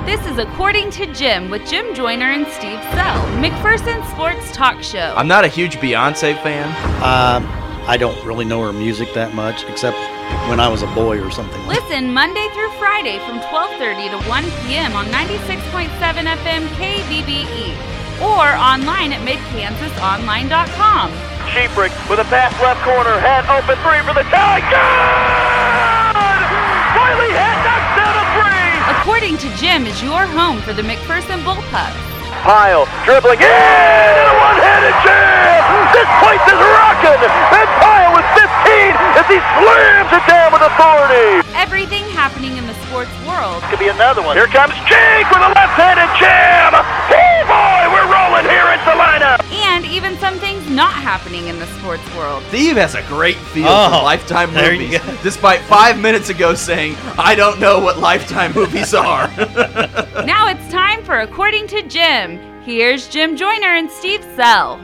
This is According to Jim with Jim Joyner and Steve Sell, McPherson's sports talk show. I'm not a huge Beyonce fan. I don't really know her music that much, except when I was a boy or something. Listen Monday through Friday from 12:30 to 1 p.m. on 96.7 FM KBBE or online at midkansasonline.com. Sheeprick with a pass left corner, head open three for the tie. Good! Wiley head knocks down a three. According to Jim is your home for the McPherson Bullpups. Pyle dribbling in and a one-handed jam. This place is rocking. And Pyle with 15 as he slams it down with authority. Everything happening in the sports world. Could be another one. Here comes Jake with a left-handed jam. Oh boy, we're rolling here in Salina. And even some things not happening in the sports world. Steve has a great feel for Lifetime there movies, you go. despite 5 minutes ago saying, I don't know what Lifetime movies are. Now it's time for According to Jim. Here's Jim Joyner and Steve Sell.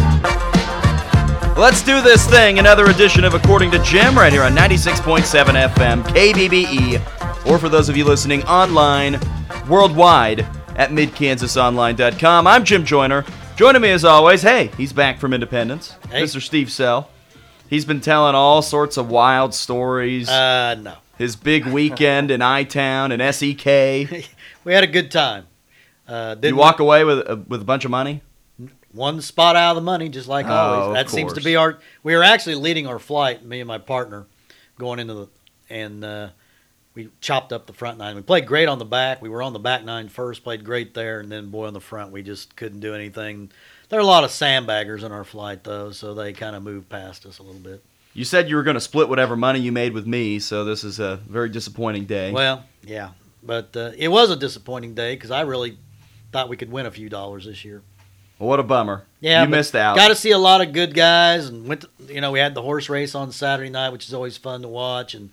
Let's do this thing. Another edition of According to Jim right here on 96.7 FM KBBE, or for those of you listening online worldwide at midkansasonline.com. I'm Jim Joyner. Joining me as always, hey, he's back from Independence, Hey. Mr. Steve Sell. He's been telling all sorts of wild stories. No. His big weekend in I-Town and SEK. We had a good time. You walk away with a bunch of money? One spot out of the money, just like always. of That seems to course. be our. We were actually leading our flight, me and my partner, going into the, and we chopped up the front nine. We played great on the back. We were on the back nine first, played great there, and then boy on the front, we just couldn't do anything. There are a lot of sandbaggers in our flight though, so they kind of moved past us a little bit. You said you were going to split whatever money you made with me, so this is a very disappointing day. Well, yeah, but it was a disappointing day because I really thought we could win a few dollars this year. Well, what a bummer. Yeah, you missed out. Got to see a lot of good guys, and we had the horse race on Saturday night, which is always fun to watch. And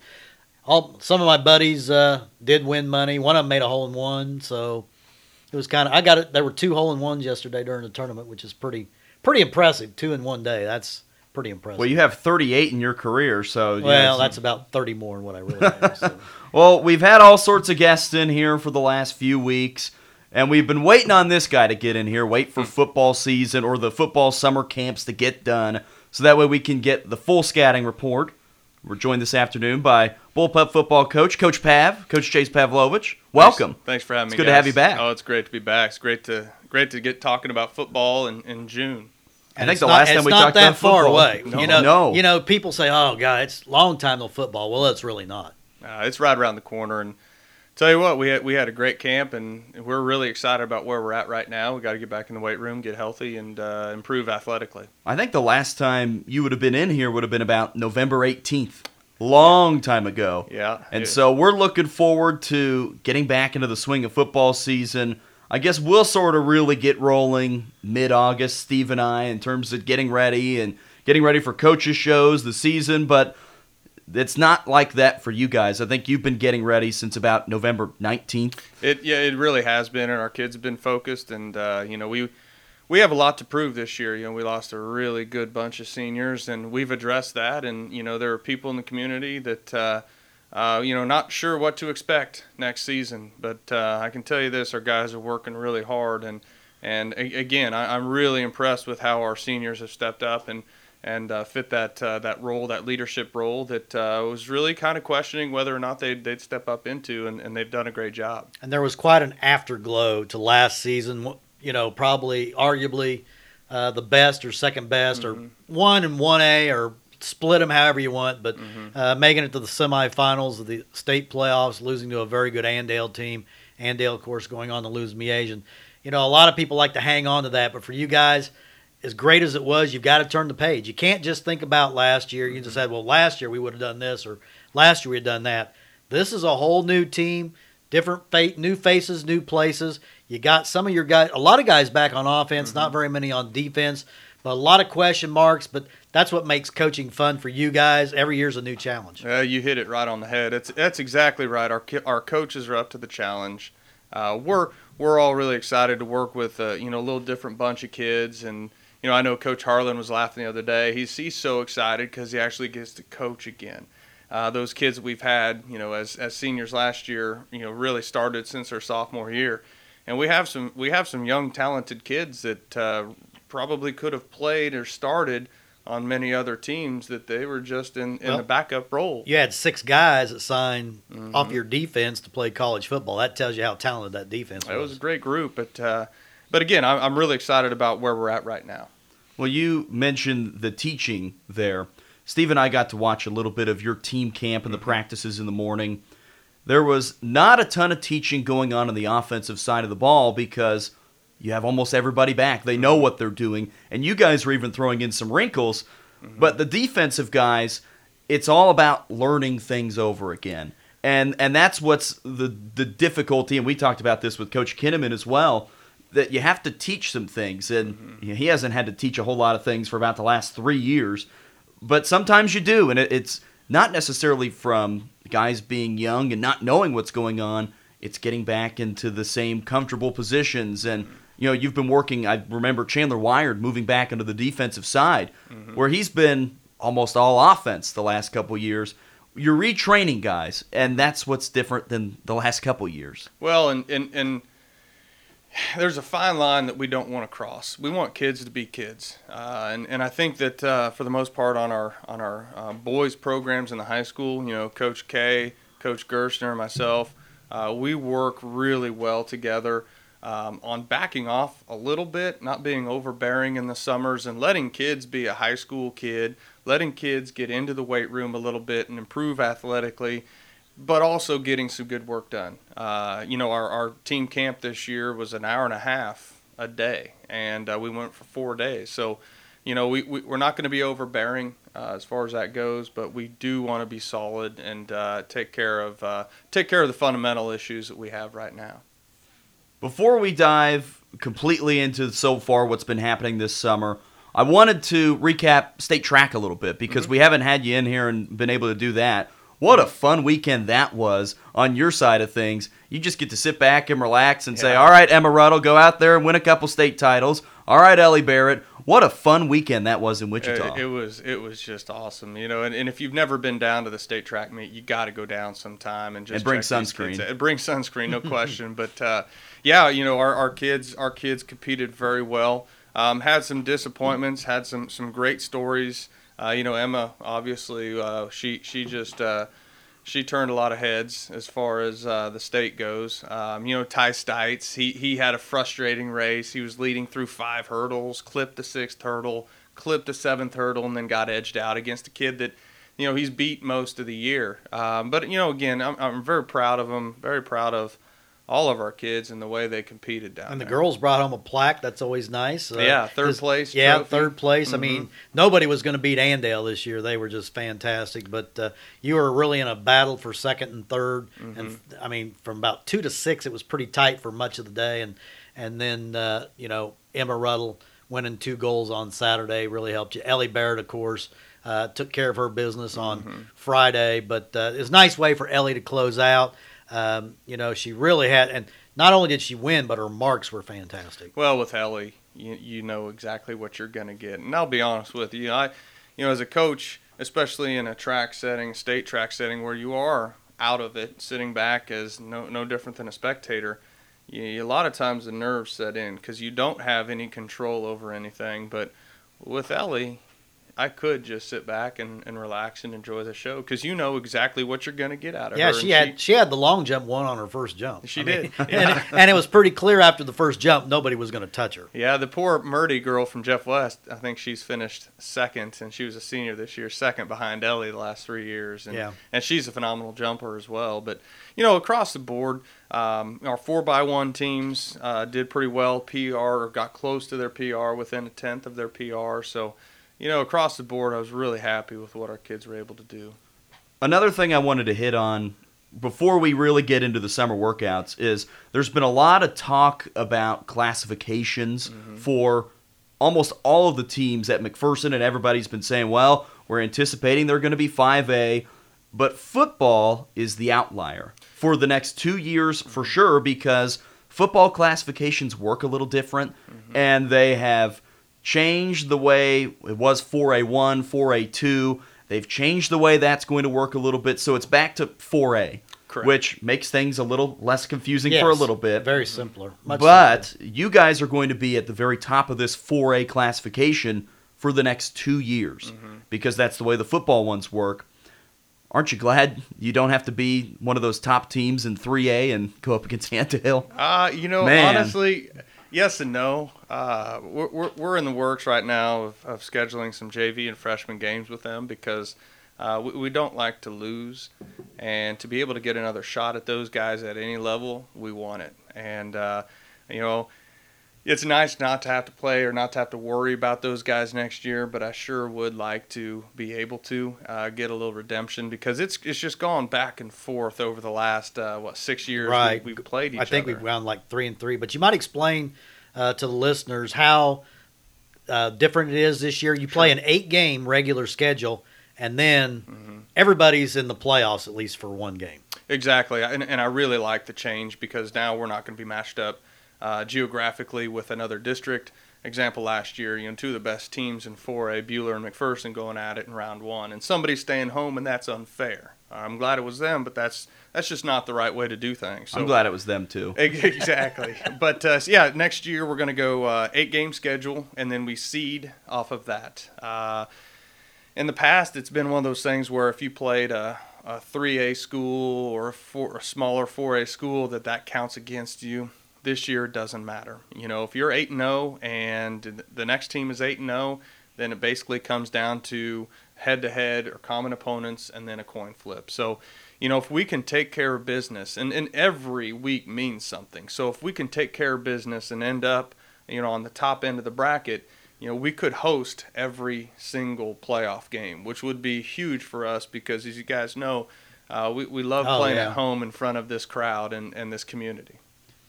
some of my buddies did win money. One of them made a hole in one, so it was kind of. There were 2 hole in ones yesterday during the tournament, which is pretty impressive. 2 in one day. That's pretty impressive. Well, you have 38 in your career, so That's about 30 more than what I really have. So. Well, we've had all sorts of guests in here for the last few weeks. And we've been waiting on this guy to get in here, wait for football season or the football summer camps to get done, so that way we can get the full scouting report. We're joined this afternoon by Bullpup football coach, Coach Chase Pavlovich. Welcome. Thanks for having me. It's good to have you back. Oh, it's great to be back. It's great to get talking about football in June. I think the last time we talked about football, football, it's not that far away. No. You know, people say, "Oh, God, it's a long time till football." Well, it's really not. It's right around the corner, and tell you what, we had a great camp, and we're really excited about where we're at right now. We got to get back in the weight room, get healthy, and improve athletically. I think the last time you would have been in here would have been about November 18th. Long time ago. Yeah. And so we're looking forward to getting back into the swing of football season. I guess we'll sort of really get rolling mid-August, Steve and I, in terms of getting ready for coaches' shows, the season, but it's not like that for you guys. I think you've been getting ready since about November 19th. It really has been, and our kids have been focused, and we have a lot to prove this year. We lost a really good bunch of seniors, and we've addressed that. And there are people in the community that not sure what to expect next season. But I can tell you this: our guys are working really hard, and again, I'm really impressed with how our seniors have stepped up and fit that role, that leadership role that was really kind of questioning whether or not they'd step up into, and they've done a great job. And there was quite an afterglow to last season. Probably arguably the best or second best, or 1 and 1A, or split them however you want, but making it to the semifinals of the state playoffs, losing to a very good Andale team. Andale, of course, going on to lose Miege. And, a lot of people like to hang on to that, but for you guys, as great as it was, you've got to turn the page. You can't just think about last year. You just said, well, last year we would have done this, or last year we had done that. This is a whole new team, different new faces, new places. You got some of your guys, a lot of guys back on offense, not very many on defense, but a lot of question marks. But that's what makes coaching fun for you guys. Every year's a new challenge. You hit it right on the head. That's exactly right. Our coaches are up to the challenge. We're all really excited to work with a little different bunch of kids, and I know Coach Harlan was laughing the other day. He's so excited because he actually gets to coach again. those kids that we've had, as seniors last year, really started since their sophomore year. And we have some young talented kids that probably could have played or started on many other teams that they were just in the backup role. You had 6 guys that signed off your defense to play college football. That tells you how talented that defense was. It was a great group, but again, I'm really excited about where we're at right now. Well, you mentioned the teaching there. Steve and I got to watch a little bit of your team camp and the practices in the morning. There was not a ton of teaching going on the offensive side of the ball because you have almost everybody back. They know what they're doing, and you guys were even throwing in some wrinkles. But the defensive guys, it's all about learning things over again. And that's what's the difficulty, and we talked about this with Coach Kinnaman as well, that you have to teach some things. And he hasn't had to teach a whole lot of things for about the last 3 years. But sometimes you do, and it's not necessarily from guys being young and not knowing what's going on. It's getting back into the same comfortable positions. And, you've been working, I remember Chandler Wired moving back into the defensive side, where he's been almost all offense the last couple years. You're retraining guys, and that's what's different than the last couple years. Well, and there's a fine line that we don't want to cross. We want kids to be kids, and I think that for the most part on our boys programs in the high school, Coach K, Coach Gerstner, myself, we work really well together on backing off a little bit, not being overbearing in the summers, and letting kids be a high school kid, letting kids get into the weight room a little bit and improve athletically, but also getting some good work done. Our team camp this year was an hour and a half a day, and we went for 4 days. So, we're not going to be overbearing as far as that goes, but we do want to be solid and take care of the fundamental issues that we have right now. Before we dive completely into so far what's been happening this summer, I wanted to recap state track a little bit because we haven't had you in here and been able to do that. What a fun weekend that was on your side of things. You just get to sit back and relax and say, all right, Emma Ruddle, go out there and win a couple state titles. All right, Ellie Barrett. What a fun weekend that was in Wichita. It was just awesome, and if you've never been down to the state track meet, you got to go down sometime and just bring sunscreen. Bring sunscreen, no question. But our kids competed very well. Had some disappointments, had some great stories. Emma, obviously, she turned a lot of heads as far as the state goes. Ty Stites, he had a frustrating race. He was leading through 5 hurdles, clipped the 6th hurdle, clipped the 7th hurdle, and then got edged out against a kid that, he's beat most of the year. But again, I'm very proud of him, very proud of all of our kids and the way they competed down there. And the girls brought home a plaque. That's always nice. Third place. Yeah, trophy. Third place. I mean, nobody was going to beat Andale this year. They were just fantastic. But you were really in a battle for second and third. And, from about 2 to 6, it was pretty tight for much of the day. And then, Emma Ruddle winning 2 goals on Saturday really helped you. Ellie Barrett, of course, took care of her business on Friday. But it was a nice way for Ellie to close out. She really had, and not only did she win, but her marks were fantastic. Well, with Ellie, you know exactly what you're going to get. And I'll be honest with you, as a coach, especially in a track setting, state track setting, where you are out of it, sitting back as no different than a spectator, a lot of times the nerves set in because you don't have any control over anything. But with Ellie, I could just sit back and relax and enjoy the show because you know exactly what you're going to get out of her. Yeah, she had the long jump won on her first jump. She did. And it was pretty clear after the first jump nobody was going to touch her. Yeah, the poor Murdy girl from Jeff West, I think she's finished second, and she was a senior this year, second behind Ellie the last 3 years. And she's a phenomenal jumper as well. But, across the board, our 4x1 teams did pretty well. PR got close to their PR, within a tenth of their PR. So, across the board, I was really happy with what our kids were able to do. Another thing I wanted to hit on before we really get into the summer workouts is there's been a lot of talk about classifications for almost all of the teams at McPherson, and everybody's been saying, well, we're anticipating they're going to be 5A, but football is the outlier for the next 2 years for sure because football classifications work a little different, and they have changed the way it was 4A1, 4A2, They've changed the way that's going to work a little bit, so it's back to 4A, Correct. which makes things a little less confusing Yes, for a little bit. Very simpler. Much But simpler. you guys are going to be at the very top of this 4A classification for the next 2 years because that's the way the football ones work. Aren't you glad you don't have to be one of those top teams in 3A and go up against Yanta Hill? Man. Honestly, yes and no. We're in the works right now of scheduling some JV and freshman games with them because we don't like to lose. And to be able to get another shot at those guys at any level, we want it. And, it's nice not to have to play or not to have to worry about those guys next year, but I sure would like to be able to get a little redemption because it's just gone back and forth over the last 6 years Right. we've played each other. I think we've gone like 3-3. But you might explain to the listeners how different it is this year. You play an 8-game regular schedule, and then everybody's in the playoffs at least for one game. Exactly, and I really like the change because now we're not going to be matched up geographically with another district. Example, last year, 2 of the best teams in 4A, Buhler and McPherson, going at it in round 1, and somebody's staying home, and that's unfair. I'm glad it was them, but that's just not the right way to do things. So, I'm glad it was them too. Exactly. But next year we're going to go 8-game schedule, and then we seed off of that. In the past, it's been one of those things where if you played a 3A school or a smaller 4A school, that counts against you. This year it doesn't matter. If you're 8-0 and the next team is 8-0, then it basically comes down to head-to-head or common opponents and then a coin flip. So, if we can take care of business, and every week means something. So if we can take care of business and end up, on the top end of the bracket, we could host every single playoff game, which would be huge for us because, as you guys know, we love playing at home in front of this crowd and this community.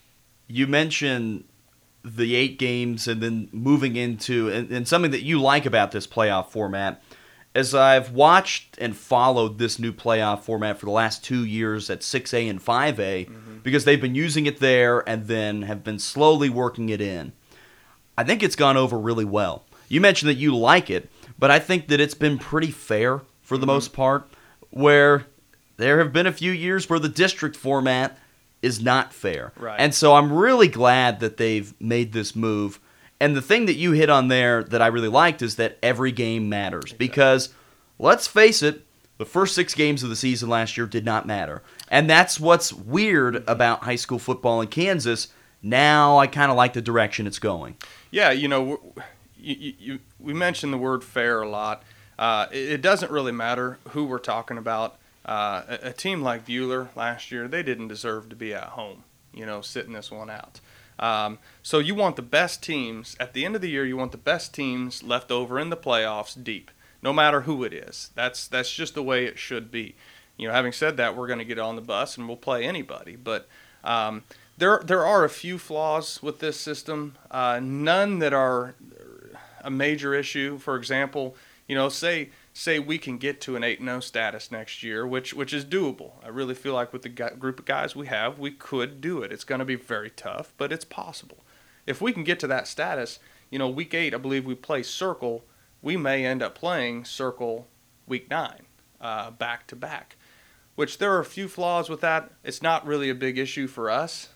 You mentioned the 8 games and then moving into, and something that you like about this playoff format, as I've watched and followed this new playoff format for the last 2 years at 6A and 5A, because they've been using it there and then have been slowly working it in. I think it's gone over really well. You mentioned that you like it, but I think that it's been pretty fair for the most part, where there have been a few years where the district format is not fair. Right. And so I'm really glad that they've made this move. And the thing that you hit on there that I really liked is that every game matters. Exactly. Because, let's face it, the first 6 games of the season last year did not matter. And that's what's weird about high school football in Kansas. Now I kind of like the direction it's going. Yeah, we mentioned the word fair a lot. It doesn't really matter who we're talking about. A team like Buhler last year, they didn't deserve to be at home, sitting this one out. So you want the best teams, at the end of the year, you want the best teams left over in the playoffs deep, no matter who it is. That's just the way it should be. Having said that, we're going to get on the bus and we'll play anybody. But there are a few flaws with this system, none that are a major issue. For example, say we can get to an 8-0 status next year, which is doable. I really feel like with the group of guys we have, we could do it. It's going to be very tough, but it's possible. If we can get to that status, week 8, I believe we play Circle. We may end up playing Circle week 9, back to back, which there are a few flaws with that. It's not really a big issue for us.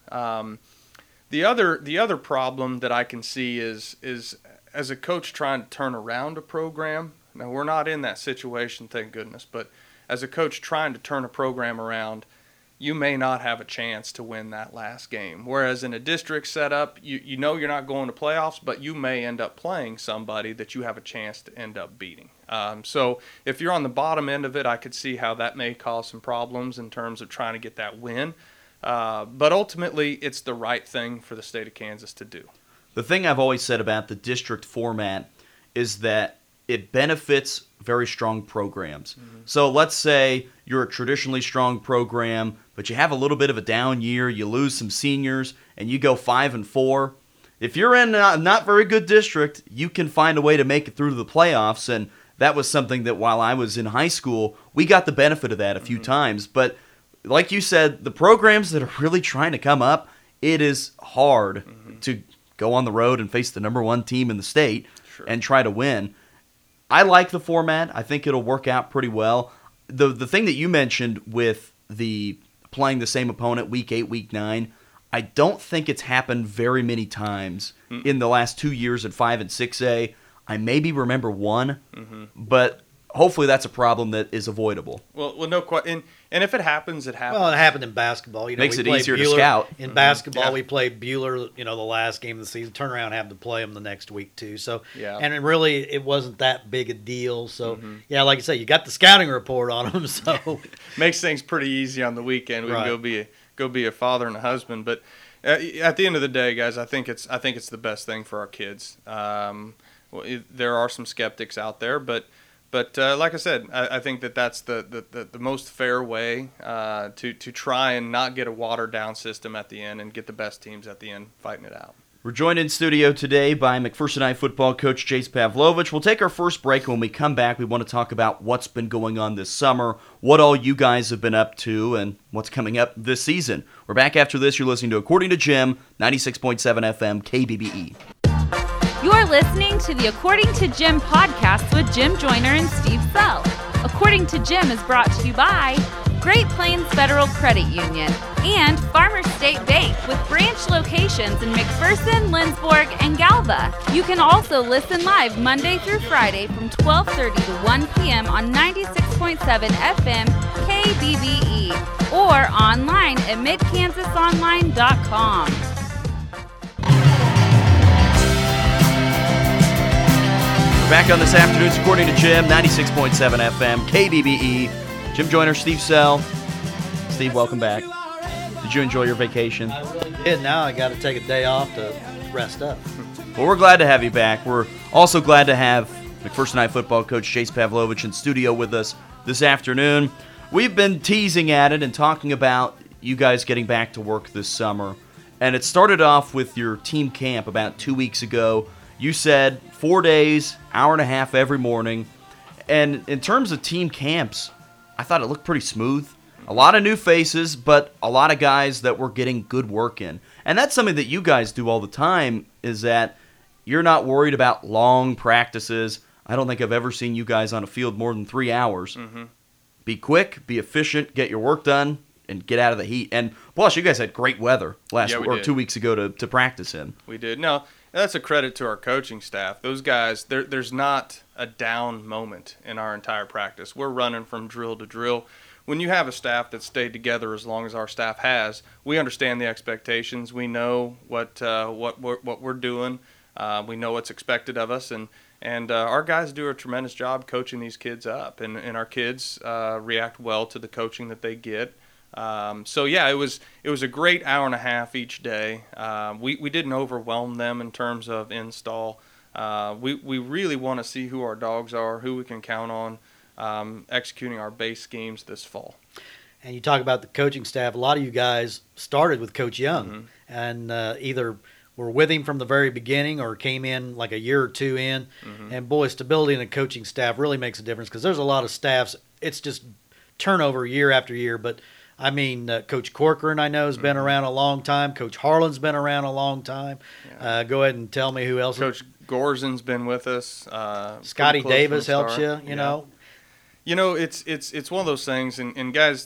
The other problem that I can see is as a coach trying to turn around a program. Now, we're not in that situation, thank goodness, but as a coach trying to turn a program around, you may not have a chance to win that last game. Whereas in a district setup, you know you're not going to playoffs, but you may end up playing somebody that you have a chance to end up beating. So if you're on the bottom end of it, I could see how that may cause some problems in terms of trying to get that win. But ultimately, it's the right thing for the state of Kansas to do. The thing I've always said about the district format is that it benefits very strong programs. So let's say you're a traditionally strong program, but you have a little bit of a down year, you lose some seniors, and you go 5-4. If you're in a not very good district, you can find a way to make it through to the playoffs, and that was something that while I was in high school, we got the benefit of that a few times. But like you said, the programs that are really trying to come up, it is hard to go on the road and face the number 1 team in the state and try to win. I like the format. I think it'll work out pretty well. The thing that you mentioned with the playing the same opponent week 8, week 9, I don't think it's happened very many times in the last 2 years at 5 and 6A. I maybe remember one, but hopefully that's a problem that is avoidable. Well, no question. And if it happens, it happens. Well, it happened in basketball. You know, Makes we it played easier to Bueller. scout. In basketball, Yeah. we played Bueller, the last game of the season, turn around and have to play them the next week, too. So, Yeah. and it wasn't that big a deal. So, yeah, like I say, you got the scouting report on them. So, Makes things pretty easy on the weekend. We Right. can go be a father and a husband. But at the end of the day, guys, I think it's the best thing for our kids. There are some skeptics out there, but like I said, I think that's the most fair way to try and not get a watered down system at the end and get the best teams at the end fighting it out. We're joined in studio today by McPherson High football coach Jace Pavlovich. We'll take our first break. When we come back, we want to talk about what's been going on this summer, what all you guys have been up to, and what's coming up this season. We're back after this. You're listening to According to Jim, 96.7 FM, KBBE. You're listening to the According to Jim podcast with Jim Joyner and Steve Sell. According to Jim is brought to you by Great Plains Federal Credit Union and Farmer State Bank with branch locations in McPherson, Lindsborg, and Galva. You can also listen live Monday through Friday from 12:30 to 1 p.m. on 96.7 FM KBBE or online at midkansasonline.com. Back on this afternoon's According to Jim, 96.7 FM, KBBE. Jim Joyner, Steve Sell. Steve, welcome back. Did you enjoy your vacation? I really did. Now I got to take a day off to rest up. Well, we're glad to have you back. We're also glad to have McPherson High football coach Jace Pavlovich in studio with us this afternoon. We've been teasing at it and talking about you guys getting back to work this summer. And it started off with your team camp about 2 weeks ago. You said 4 days, hour and a half every morning. And in terms of team camps, I thought it looked pretty smooth. A lot of new faces, but a lot of guys that were getting good work in. And that's something that you guys do all the time, is that you're not worried about long practices. I don't think I've ever seen you guys on a field more than 3 hours. Be quick, be efficient, get your work done, and get out of the heat. And plus, you guys had great weather Yeah, we did. 2 weeks ago to practice in. We did. No, that's a credit to our coaching staff. Those guys, there's not a down moment in our entire practice. We're running from drill to drill. When you have a staff that's stayed together as long as our staff has, we understand the expectations. We know what we're doing. We know what's expected of us, and our guys do a tremendous job coaching these kids up, and our kids react well to the coaching that they get. So yeah, it was a great hour and a half each day. We didn't overwhelm them in terms of install. We really want to see who our dogs are, who we can count on, executing our base schemes this fall. And you talk about the coaching staff. A lot of you guys started with Coach Young, and either were with him from the very beginning or came in like a year or two in. And boy, stability in the coaching staff really makes a difference, because there's a lot of staffs. It's just turnover year after year. But I mean, Coach Corcoran, I know, has been around a long time. Coach Harlan's been around a long time. Yeah. Go ahead and tell me who else. Coach Gorzin's been with us. Scotty pretty close Davis from the helps start. you, you know. You know, it's one of those things, and guys,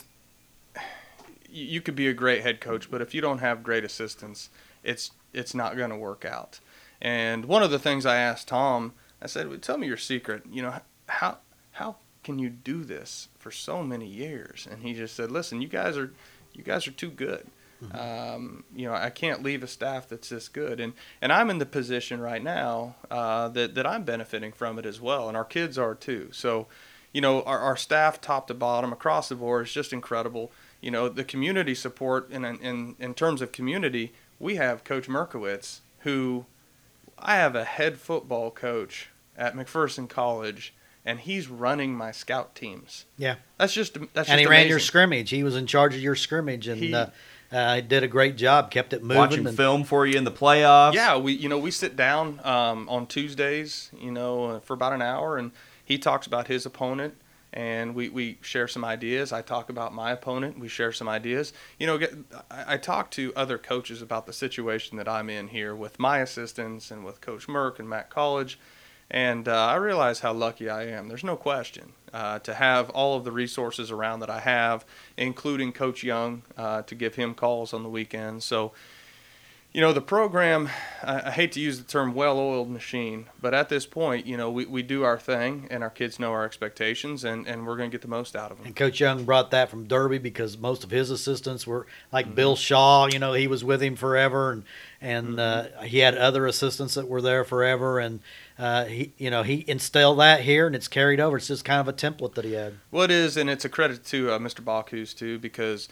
you could be a great head coach, but if you don't have great assistants, it's not going to work out. And one of the things I asked Tom, I said, well, tell me your secret. You know, how can you do this for so many years? And he just said, listen, you guys are too good. You know, I can't leave a staff that's this good. And I'm in the position right now that I'm benefiting from it as well, and our kids are too. So, you know, our staff top to bottom across the board is just incredible. You know, the community support, in terms of community, we have Coach Merkowitz, who I have a head football coach at McPherson College, and he's running my scout teams. Yeah. That's just And he amazing. ran your scrimmage. He was in charge of your scrimmage, and he did a great job, kept it moving. Watching film for you in the playoffs. Yeah, we sit down on Tuesdays, for about an hour, and he talks about his opponent, and we share some ideas. I talk about my opponent. We share some ideas. I talk to other coaches about the situation that I'm in here with my assistants and with Coach Merck and Matt College, And I realize how lucky I am. There's no question to have all of the resources around that I have, including Coach Young, to give him calls on the weekends. So, the program, I hate to use the term well-oiled machine, but at this point, we do our thing, and our kids know our expectations, and we're going to get the most out of them. And Coach Young brought that from Derby because most of his assistants were like Bill Shaw. He was with him forever, and he had other assistants that were there forever, and he instilled that here, and it's carried over. It's just kind of a template that he had. Well, it is, and it's a credit to Mr. Bacchus too, because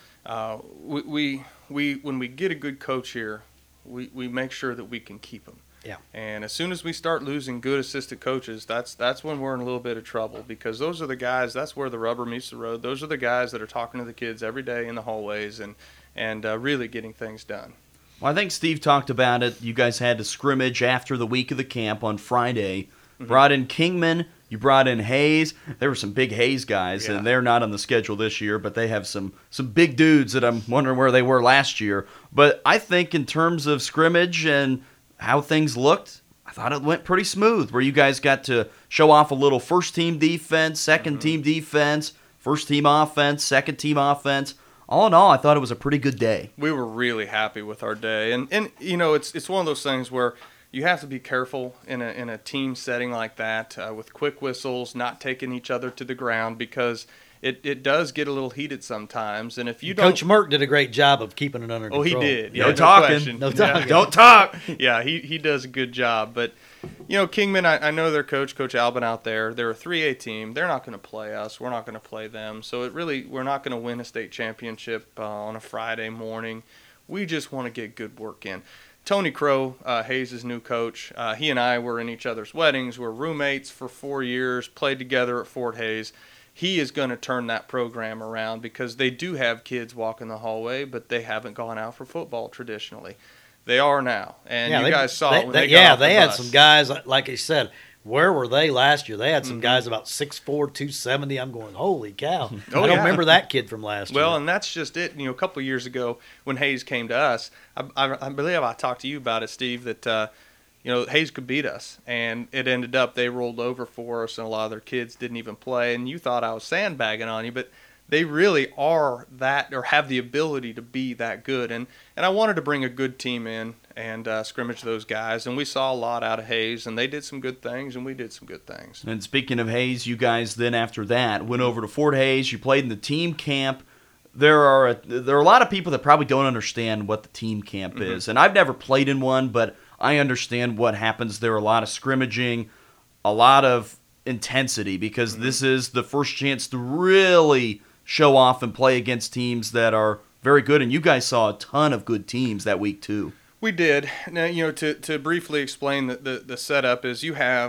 we when we get a good coach here, we make sure that we can keep them. Yeah. And as soon as we start losing good assistant coaches, that's when we're in a little bit of trouble, because those are the guys, that's where the rubber meets the road. Those are the guys that are talking to the kids every day in the hallways and really getting things done. Well, I think Steve talked about it. You guys had a scrimmage after the week of the camp on Friday. Brought in Kingman. You brought in Hayes. There were some big Hayes guys, and they're not on the schedule this year, but they have some big dudes that I'm wondering where they were last year. But I think in terms of scrimmage and how things looked, I thought it went pretty smooth, where you guys got to show off a little first-team defense, second-team defense, first-team offense, second-team offense. All in all, I thought it was a pretty good day. We were really happy with our day. And it's one of those things where you have to be careful in a team setting like that with quick whistles, not taking each other to the ground, because it does get a little heated sometimes. And if you don't, Coach Merck did a great job of keeping it under control. Oh, he did. No talking. Question. No talking. Yeah. Don't talk. Yeah, he does a good job. But, Kingman, I know their coach, Coach Albin out there. They're a 3A team. They're not going to play us. We're not going to play them. So we're not going to win a state championship on a Friday morning. We just want to get good work in. Tony Crow, Hayes' new coach, he and I were in each other's weddings. We're roommates for 4 years, played together at Fort Hays. He is going to turn that program around, because they do have kids walking the hallway, but they haven't gone out for football traditionally. They are now, and you guys saw it when they got off the had bus. some guys, like I said. Where were they last year? They had some guys about 6'4", 270. I'm going, holy cow. I don't remember that kid from last year. Well, and that's just it. A couple of years ago when Hayes came to us, I believe I talked to you about it, Steve, that Hayes could beat us. And it ended up they rolled over for us, and a lot of their kids didn't even play. And you thought I was sandbagging on you, but they really are that, or have the ability to be that good. And I wanted to bring a good team in and scrimmage those guys. And we saw a lot out of Hayes, and they did some good things, and we did some good things. And speaking of Hayes, you guys then after that went over to Fort Hays. You played in the team camp. There are a lot of people that probably don't understand what the team camp is. And I've never played in one, but I understand what happens. There are a lot of scrimmaging, a lot of intensity, because this is the first chance to really show off and play against teams that are very good. And you guys saw a ton of good teams that week too. We did. Now, to briefly explain the setup is you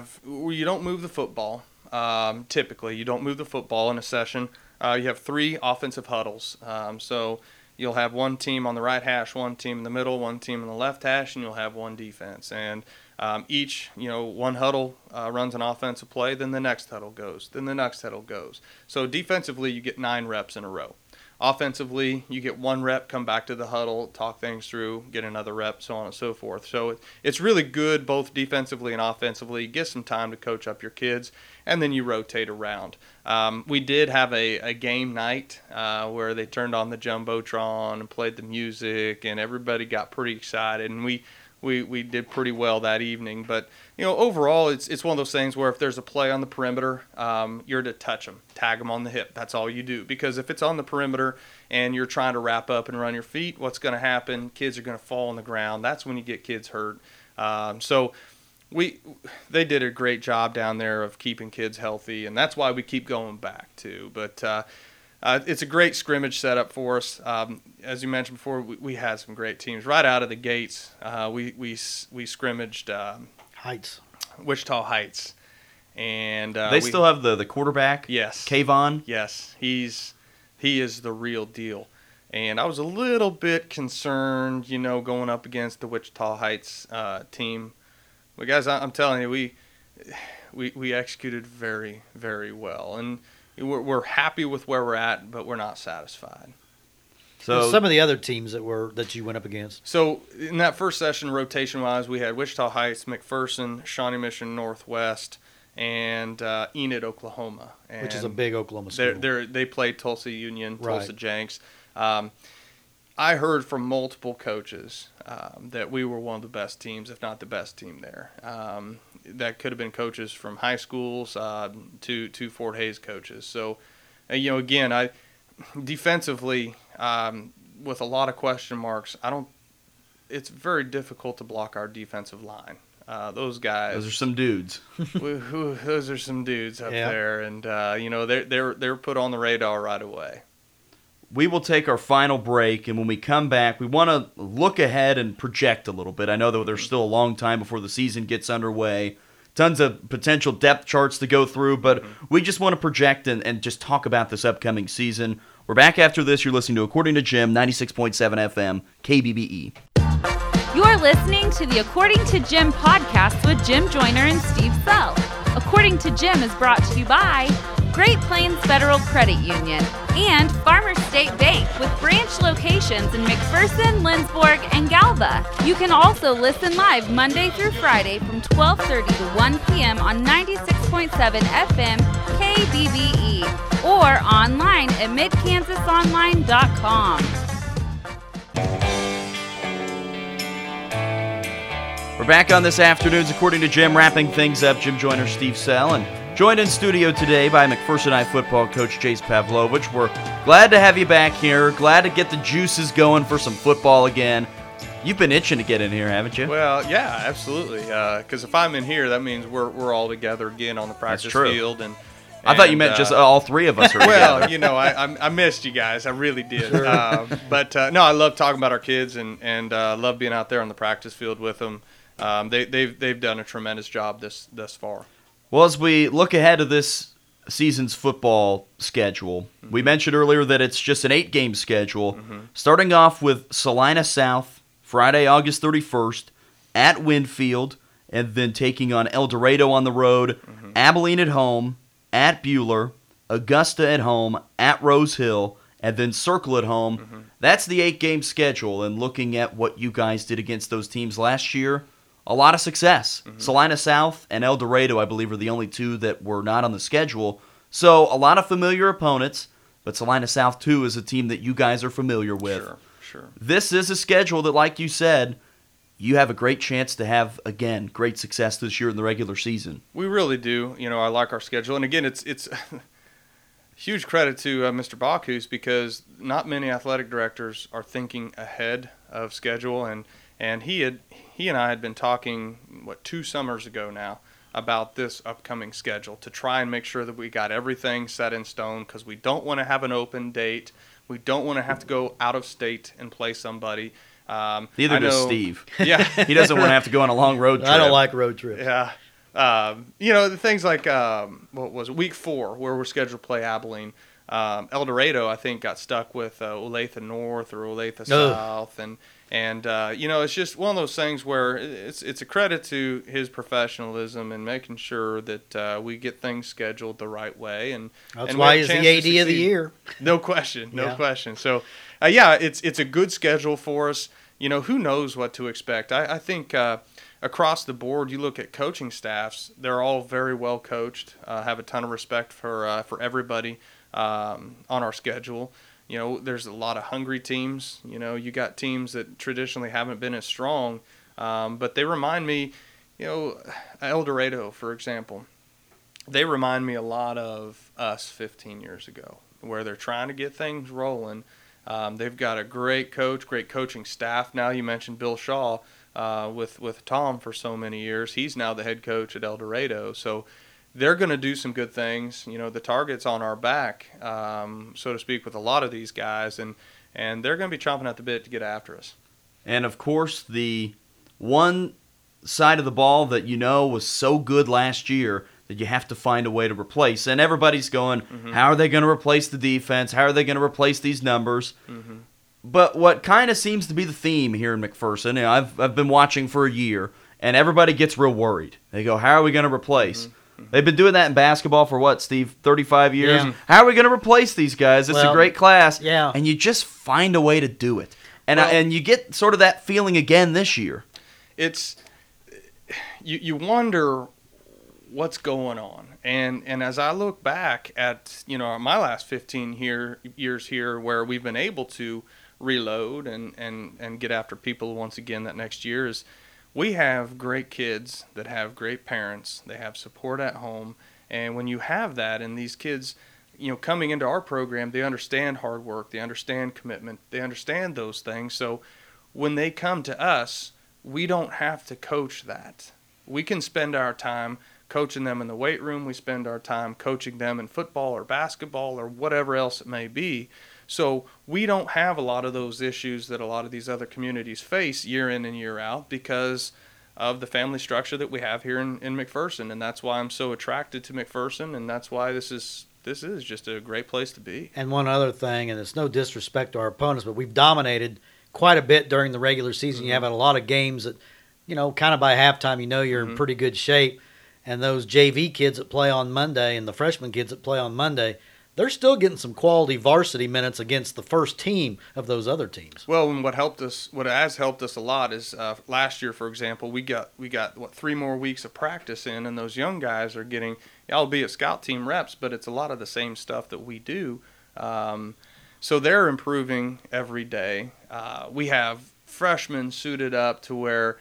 don't move the football. Typically, you don't move the football in a session. You have 3 offensive huddles. So you'll have one team on the right hash, one team in the middle, one team in the left hash, and you'll have one defense. And each, one huddle runs an offensive play, then the next huddle goes, then the next huddle goes. So defensively, you get 9 reps in a row. Offensively, you get 1 rep, come back to the huddle, talk things through, get another rep, so on and so forth. So it's really good both defensively and offensively. Get some time to coach up your kids, and then you rotate around. We did have a game night where they turned on the Jumbotron and played the music, and everybody got pretty excited, and we did pretty well that evening. But overall, it's one of those things where if there's a play on the perimeter, you're to touch them, tag them on the hip. That's all you do. Because if it's on the perimeter and you're trying to wrap up and run your feet, what's going to happen? Kids are going to fall on the ground. That's when you get kids hurt. So they did a great job down there of keeping kids healthy, and that's why we keep going back too. But it's a great scrimmage setup for us. As you mentioned before, we had some great teams right out of the gates. We scrimmaged Heights, Wichita Heights, and They still have the quarterback. Yes, Kayvon. Yes, he is the real deal. And I was a little bit concerned, going up against the Wichita Heights team. But guys, I'm telling you, we executed very, very well, and we're happy with where we're at, but we're not satisfied. So some of the other teams that you went up against. So in that first session, rotation-wise, we had Wichita Heights, McPherson, Shawnee Mission Northwest, and Enid, Oklahoma. And Which is a big Oklahoma school. They played Tulsa Union, Right. Tulsa Jenks. I heard from multiple coaches that we were one of the best teams, if not the best team there. That could have been coaches from high schools to Fort Hays coaches. So, again, defensively, with a lot of question marks, it's very difficult to block our defensive line. Those guys. those are some dudes. Those are some dudes up Yeah. there, and they're put on the radar right away. We will take our final break, and when we come back, we want to look ahead and project a little bit. I know that there's still a long time before the season gets underway. Tons of potential depth charts to go through, but we just want to project and just talk about this upcoming season. We're back after this. You're listening to According to Jim, 96.7 FM, KBBE. You're listening to the According to Jim podcast with Jim Joyner and Steve Sell. According to Jim is brought to you by Great Plains Federal Credit Union and Farmers State Bank with branch locations in McPherson, Lindsborg, and Galva. You can also listen live Monday through Friday from 12:30 to 1 p.m. on 96.7 FM KBBE or online at midkansasonline.com. We're back on this afternoon's According to Jim, wrapping things up. Jim Joyner, Steve Sell, and joined in studio today by McPherson High football coach Jace Pavlovich. We're glad to have you back here. Glad to get the juices going for some football again. You've been itching to get in here, haven't you? Well, yeah, absolutely. Because if I'm in here, that means we're all together again on the practice true. field. And I thought you meant just all three of us are well, together. I missed you guys. I really did. But no, I love talking about our kids and love being out there on the practice field with them. They've done a tremendous job thus far. Well, as we look ahead to this season's football schedule, we mentioned earlier that it's just an 8-game schedule, starting off with Salina South, Friday, August 31st, at Winfield, and then taking on El Dorado on the road, Abilene at home, at Buhler, Augusta at home, at Rose Hill, and then Circle at home. That's the 8-game schedule, and looking at what you guys did against those teams last year, a lot of success. Salina South and El Dorado, I believe, are the only two that were not on the schedule. So a lot of familiar opponents, but Salina South, too, is a team that you guys are familiar with. Sure. This is a schedule that, like you said, you have a great chance to have, again, great success this year in the regular season. We really do. I like our schedule. And again, it's huge credit to Mr. Bacchus because not many athletic directors are thinking ahead of schedule. And he and I had been talking, 2 summers ago now, about this upcoming schedule to try and make sure that we got everything set in stone because we don't want to have an open date. We don't want to have to go out of state and play somebody. Neither does Steve. Yeah. He doesn't want to have to go on a long road trip. I don't like road trips. Yeah. The things like, what was it, week 4, where we're scheduled to play Abilene. El Dorado, I think, got stuck with Olathe North or Olathe South. And it's just one of those things where it's a credit to his professionalism and making sure that we get things scheduled the right way. And That's and why we have he's a the chance to AD of the succeed. year. No question. Yeah. Question. So, it's a good schedule for us. Who knows what to expect. I think across the board, you look at coaching staffs, they're all very well coached, have a ton of respect for everybody on our schedule. There's a lot of hungry teams. You got teams that traditionally haven't been as strong, but they remind me, El Dorado, for example, they remind me a lot of us 15 years ago, where they're trying to get things rolling. They've got a great coach, great coaching staff. Now you mentioned Bill Shaw with Tom for so many years. He's now the head coach at El Dorado. So they're going to do some good things. The target's on our back, so to speak, with a lot of these guys, and they're going to be chomping at the bit to get after us. And, of course, the one side of the ball that was so good last year that you have to find a way to replace. And everybody's going, how are they going to replace the defense? How are they going to replace these numbers? But what kind of seems to be the theme here in McPherson, I've been watching for a year, and everybody gets real worried. They go, how are we going to replace? They've been doing that in basketball for what, Steve, 35 years? Yeah. How are we going to replace these guys? It's a great class. Yeah. And you just find a way to do it. And you get sort of that feeling again this year. It's you wonder what's going on. And as I look back at, my last 15 years here where we've been able to reload and get after people once again that next year is we have great kids that have great parents. They have support at home. And when you have that and these kids, coming into our program, they understand hard work. They understand commitment. They understand those things. So when they come to us, we don't have to coach that. We can spend our time coaching them in the weight room. We spend our time coaching them in football or basketball or whatever else it may be. So we don't have a lot of those issues that a lot of these other communities face year in and year out because of the family structure that we have here in McPherson. And that's why I'm so attracted to McPherson, and that's why this is just a great place to be. And one other thing, and it's no disrespect to our opponents, but we've dominated quite a bit during the regular season. Mm-hmm. You have had a lot of games that, kind of by halftime, you're in pretty good shape. And those JV kids that play on Monday and the freshman kids that play on Monday, they're still getting some quality varsity minutes against the first team of those other teams. Well, and what has helped us a lot is last year, for example, we got 3 more weeks of practice in, and those young guys are getting, albeit scout team reps, but it's a lot of the same stuff that we do. So they're improving every day. We have freshmen suited up to where,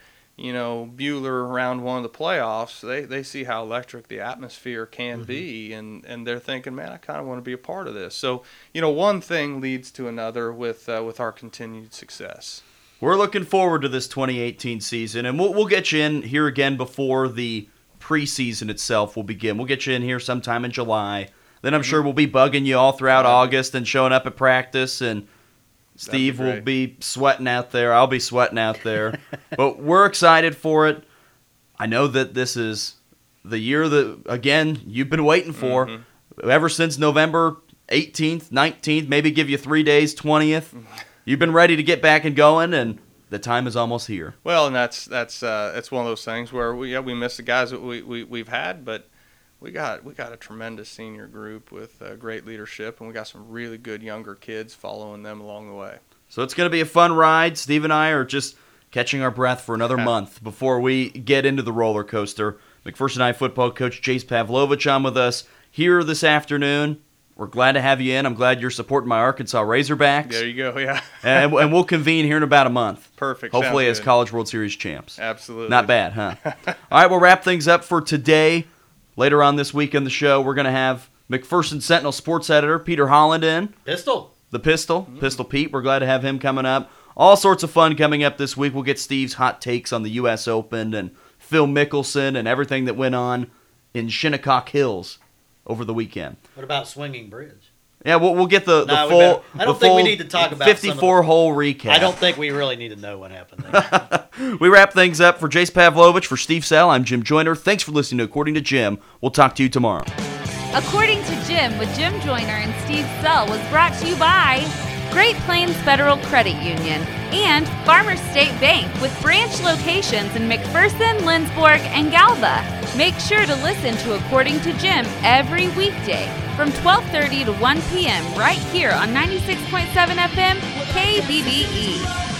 Bueller around one of the playoffs, they see how electric the atmosphere can be, and they're thinking, man, I kind of want to be a part of this. So, one thing leads to another with our continued success. We're looking forward to this 2018 season, and we'll get you in here again before the preseason itself will begin. We'll get you in here sometime in July. Then I'm sure we'll be bugging you all throughout August and showing up at practice, and Steve will be sweating out there. I'll be sweating out there. But we're excited for it. I know that this is the year that, again, you've been waiting for. Ever since November 18th, 19th, maybe give you 3 days, 20th. You've been ready to get back and going, and the time is almost here. Well, and that's one of those things where we miss the guys that we've had, but we got a tremendous senior group with great leadership, and we got some really good younger kids following them along the way. So it's going to be a fun ride. Steve and I are just catching our breath for another month before we get into the roller coaster. McPherson High football coach Jace Pavlovich on with us here this afternoon. We're glad to have you in. I'm glad you're supporting my Arkansas Razorbacks. There you go, yeah. and we'll convene here in about a month. Perfect. Hopefully as College World Series champs. Absolutely. Not bad, huh? All right, we'll wrap things up for today. Later on this week in the show, we're going to have McPherson Sentinel sports editor Peter Holland in. The Pistol. Pistol Pete. We're glad to have him coming up. All sorts of fun coming up this week. We'll get Steve's hot takes on the U.S. Open and Phil Mickelson and everything that went on in Shinnecock Hills over the weekend. What about Swinging Bridge? Yeah, we'll get the full. I don't think we need to talk about 54-hole recap. I don't think we really need to know what happened there. We wrap things up for Jace Pavlovich, for Steve Sell. I'm Jim Joyner. Thanks for listening to According to Jim. We'll talk to you tomorrow. According to Jim with Jim Joyner and Steve Sell was brought to you by Great Plains Federal Credit Union and Farmers State Bank with branch locations in McPherson, Lindsborg, and Galva. Make sure to listen to According to Jim every weekday from 12:30 to 1 p.m. right here on 96.7 FM KBBE.